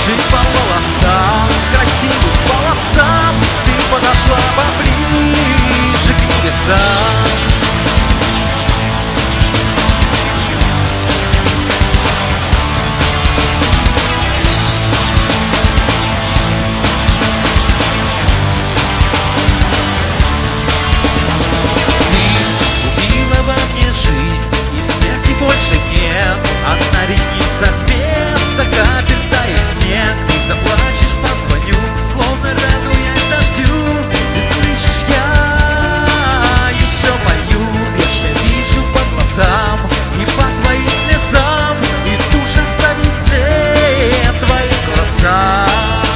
бежит по волосам, красивым волосам. Ты подошла поближе к небесам. Больше нет, одна ресница вместо капель тает снег. Ты заплачешь, позвоню, словно радуясь дождю. Ты слышишь, я еще пою. Я вижу по глазам и по твоим слезам, и душа оставит след в твоих глазах.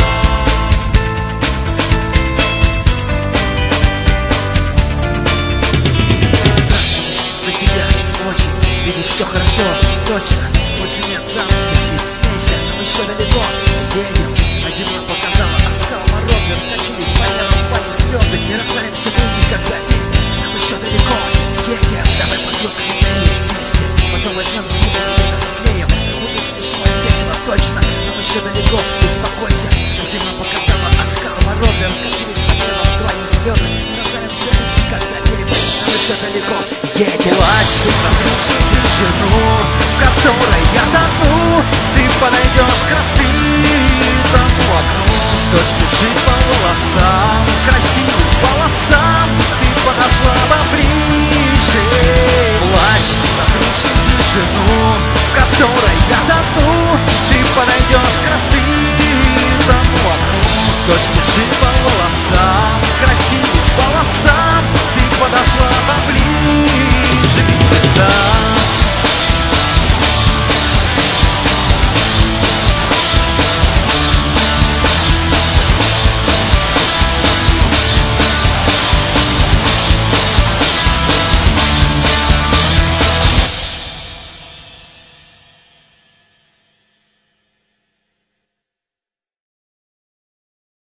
Страшно за тебя очень, видишь, все хорошо, точно, очень нет замки. Ведь смейся, нам еще далеко. Едем, а зима показала оскал, морозы раскатились по небу, твои слезы. Не растворимся мы никогда, верь мне, нам еще далеко. Едем, давай подъем вместе, потом возьмем зиму и расклеим. Будет смешно и весело, точно, нам еще далеко. Успокойся, а зима показала оскал, морозы раскатились по небу, твои слезы. Не растворимся мы никогда, верь мне, нам еще далеко. Едем. Плачь, разруши тишину, в которой я тону. Ты подойдешь к разбитому окну. Дождь бежит по волосам, красивым волосам. Ты подошла поближе. Плачь, разруши тишину, в которой я тону. Ты подойдешь к разбитому окну. Дождь